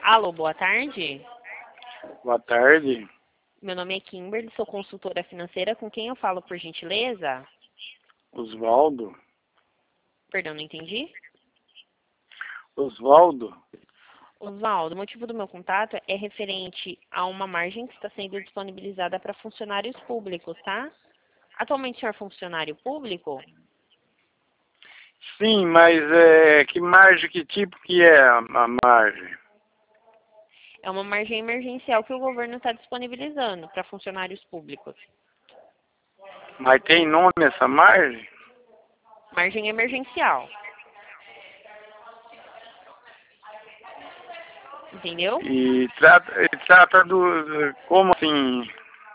Alô, boa tarde. Boa tarde. Meu nome é Kimberly, sou consultora financeira. Com quem eu falo, por gentileza? Osvaldo. Perdão, não entendi. Osvaldo. Osvaldo, o motivo do meu contato é referente a uma margem que está sendo disponibilizada para funcionários públicos, tá? Atualmente o senhor é funcionário público? Sim, mas que margem, que tipo que é a margem? É uma margem emergencial que o governo está disponibilizando para funcionários públicos. Mas tem nome essa margem? Margem emergencial. Entendeu? E trata como assim,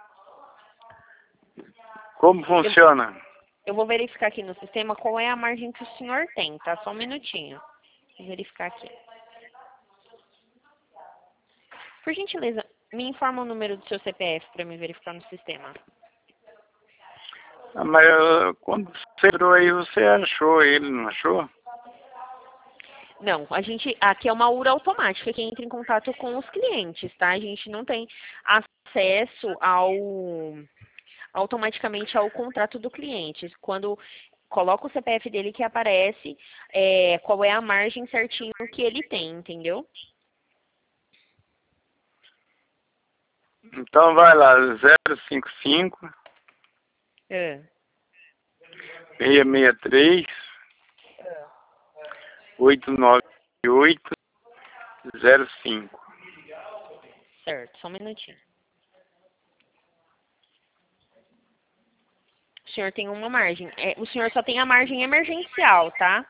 como Eu, funciona? eu vou verificar aqui no sistema qual é a margem que o senhor tem, tá? Só um minutinho. Vou verificar aqui. Por gentileza, me informa o número do seu CPF para me verificar no sistema. Ah, mas quando você entrou aí, você achou ele, não achou? Não, aqui é uma URA automática que entra em contato com os clientes, tá? A gente não tem acesso automaticamente ao contrato do cliente. Quando coloca o CPF dele que aparece qual é a margem certinho que ele tem, entendeu? Então vai lá, 055 É. 663 898 05. Certo, só um minutinho. O senhor tem uma margem. O senhor só tem a margem emergencial, tá?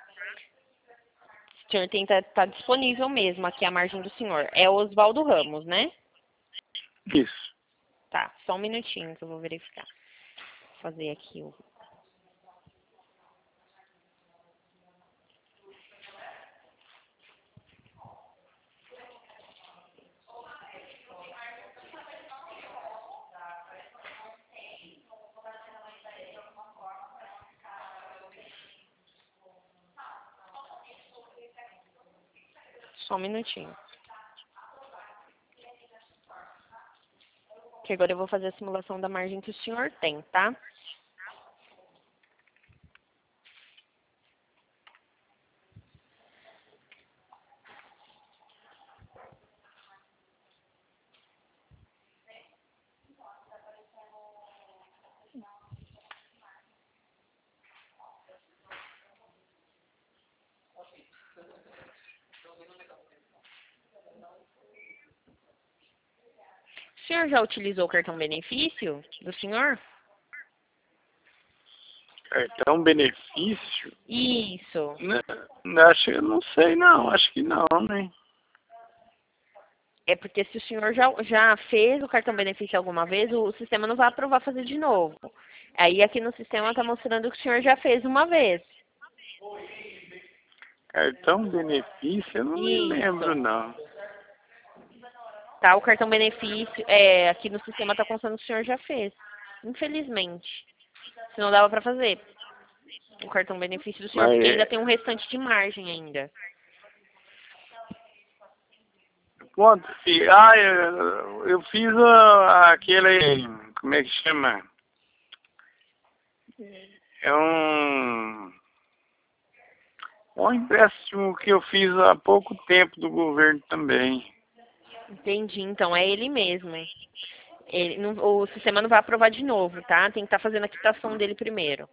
O senhor tá disponível mesmo aqui a margem do senhor. É o Osvaldo Ramos, né? Isso. Tá, só um minutinho que eu vou verificar. Vou fazer aqui o. Só um minutinho. Que agora eu vou fazer a simulação da margem que o senhor tem, tá? O senhor já utilizou o cartão benefício do senhor? Cartão benefício? Isso. Não sei não, acho que não, né? É porque se o senhor já fez o cartão benefício alguma vez, o sistema não vai aprovar fazer de novo. Aí aqui no sistema está mostrando que o senhor já fez uma vez. Cartão benefício, eu não me lembro Isso. não. Tá, o cartão benefício, aqui no sistema está constando que o senhor já fez. Infelizmente. Se não dava para fazer o cartão benefício do senhor, Mas porque ainda tem um restante de margem ainda. quanto? Eu fiz aquele, como é que chama? É um empréstimo que eu fiz há pouco tempo do governo também. Entendi, então é ele mesmo. O sistema não vai aprovar de novo, tá? Tem que estar fazendo a quitação dele primeiro,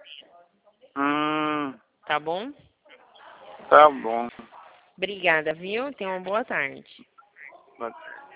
Hum, tá bom? tá bom. Obrigada, viu? Tenha uma boa tarde. Boa tarde.